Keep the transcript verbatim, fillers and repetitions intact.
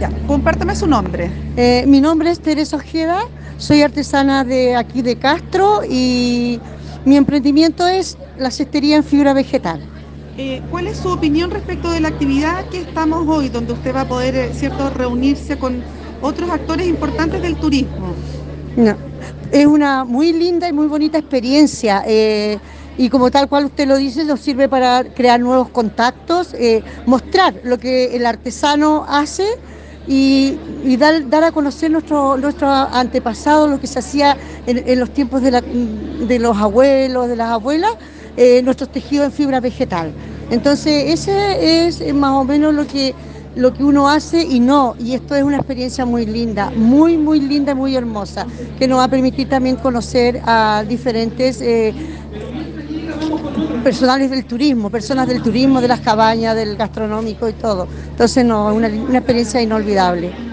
Ya, compártame su nombre. Eh, mi nombre es Teresa Ojeda, soy artesana de aquí de Castro y mi emprendimiento es la cestería en fibra vegetal. Eh, ¿cuál es su opinión respecto de la actividad que estamos hoy, donde usted va a poder, eh, cierto, reunirse con otros actores importantes del turismo? No, es una muy linda y muy bonita experiencia eh, y como tal cual usted lo dice, nos sirve para crear nuevos contactos, eh, mostrar lo que el artesano hace y, y dar, dar a conocer nuestro, nuestro antepasado, lo que se hacía en, en los tiempos de, la- de los abuelos, de las abuelas, eh, nuestros tejidos en fibra vegetal. Entonces, ese es eh, más o menos lo que lo que uno hace y no, y esto es una experiencia muy linda, muy, muy linda, muy hermosa, que nos va a permitir también conocer a diferentes eh, personales del turismo, personas del turismo, de las cabañas, del gastronómico y todo. Entonces, no, una, una experiencia inolvidable.